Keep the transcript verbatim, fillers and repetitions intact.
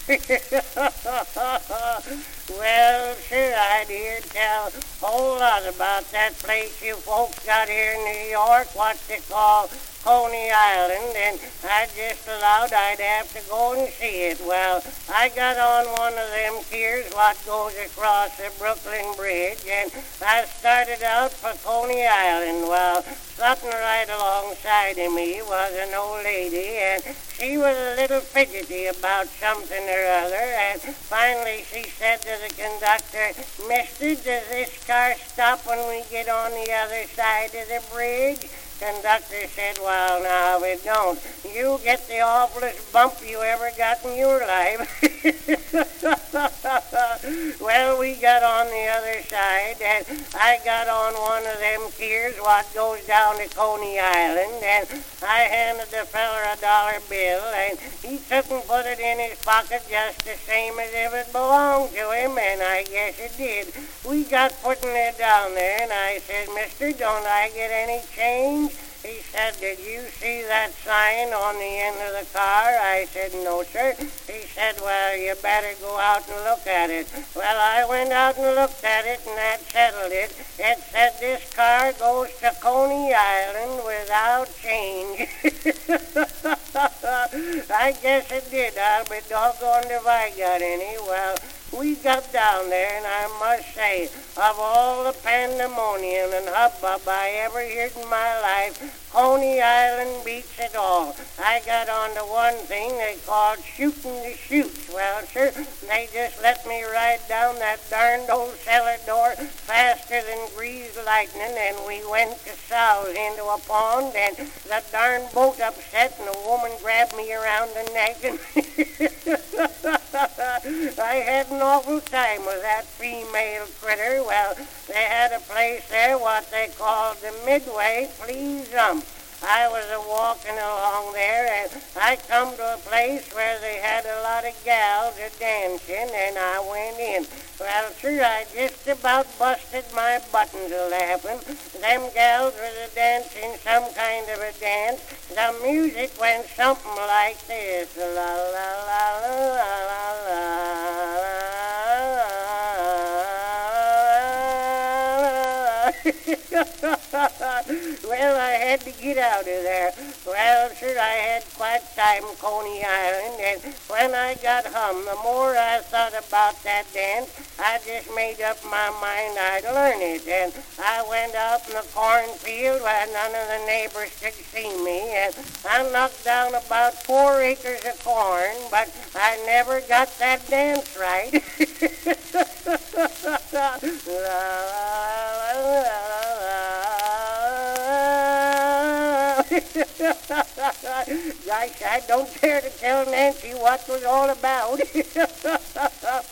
Well, sure, I'd hear tell a whole lot about that place you folks got here in New York, what they call Coney Island, and I just allowed I'd have to go and see it. Well, I got on one of them piers what goes across the Brooklyn Bridge, and I started out for Coney Island. Well, sitting right alongside of me was an old lady, and she was a little fidgety about something or other, and finally she said to the conductor, "Mister, does this car stop when we get on the other side of the bridge?" Conductor said, "Well, now, it don't. You get the awfulest bump you ever got in your life." Well, we got on the other side, and I got on one of them piers what goes down to Coney Island, and I handed the feller a dollar bill, and he took and put it in his pocket just the same as if it belonged to him, and I guess it did. We got putting it down there, and I said, "Mister, don't I get any change?" He said, "Did you see that sign on the end of the car?" I said, "No, sir." He said, "Well, you better go out and look at it." Well, I went out and looked at it, and that settled it. It said, "This car goes to Coney Island without change." I guess it did. I'll be doggone if I got any. Well, we got down there, and I must say, of all the pandemonium and hubbub I ever heard in my life, Coney Island beats it all. I got on to one thing they called shooting the chutes. Well, sir, they just let me ride down that darned old cellar door faster than greased lightning, and we went to souse into a pond, and the darn boat upset, and a woman grabbed me around the neck, and I had an awful time with that female critter. Well, they had a place there what they called the Midway Please Um. I was a walking along there, and I come to a place where they had a lot of gals a dancing, and I went in. Well, sir, I just about busted my buttons a laughing. Them gals was a dancing some kind of a dance. The music went something like this. La la la la la la la. Well, I had to get out of there. Well, sir, I had quite time Coney Island, and when I got home, the more I thought about that dance, I just made up my mind I'd learn it. And I went out in the cornfield where none of the neighbors could see me, and I knocked down about four acres of corn, but I never got that dance right. Gosh, I don't dare to tell Nancy what was all about.